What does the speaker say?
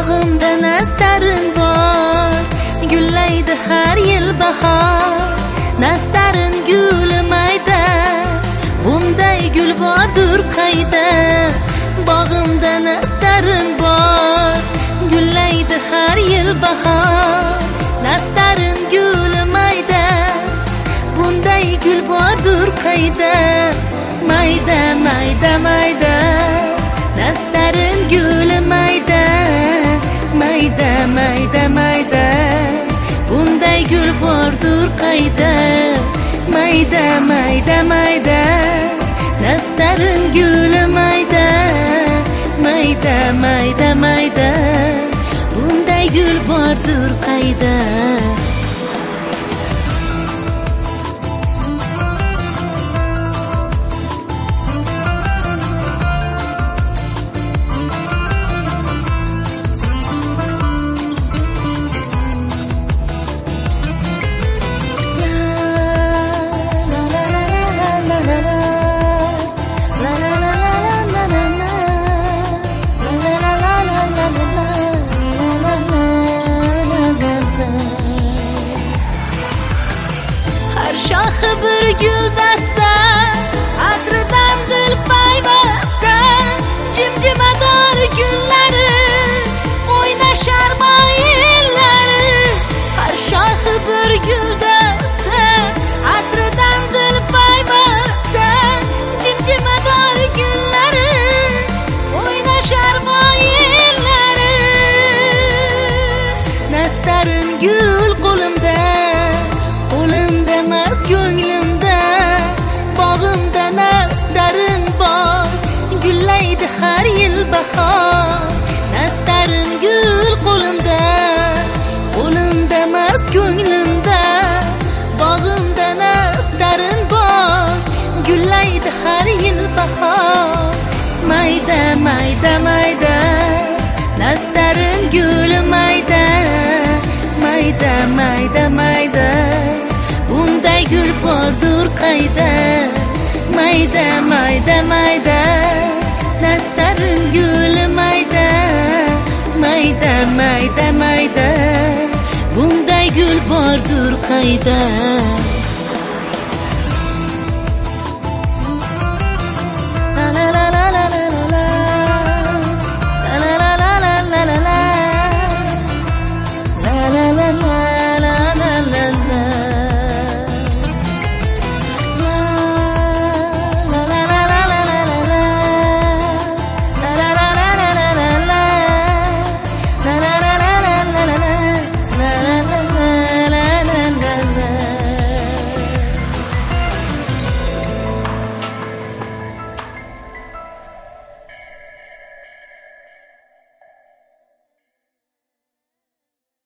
Bog'imda nastarin bor, gullaydi har yil bahor. Nastarin guli mayda, bunday gul bordur qayda. Bog'imda nastarin bor, gullaydi har yil bahor. Nastarin guli mayda, bunday gul bordur qayda. Mayda mayda mayda, nastarin guli mayda. Mayda mayda mayda, bunday gul bordur qayda. Mayda mayda mayda, nastarin guli mayda. Mayda mayda mayda, bunday gul bordur qayda. Shoxi bir guldasta, atridan dil payvasta. Jimjimador gullari o'ynashar moyillari. Har shoxi bir guldasta, atridan dil payvasta. Jimjimador gullari o'ynashar moyillari. Nastarin gul qo'limda, ko'nglimda. Bog'imda nastarin bor, gullaydi har yil bahor. Nastarin gul qo'limda, qo'limda mas ko'nglimda. Bog'imda nastarin bor, gullaydi har yil bahor. Mayda mayda mayda, nastarin guli mayda. Mayda mayda mayda, bunday gul bordur qayda. Mayda mayda mayda, nastarin guli mayda. Mayda mayda mayda, bunday gul bordur qayda.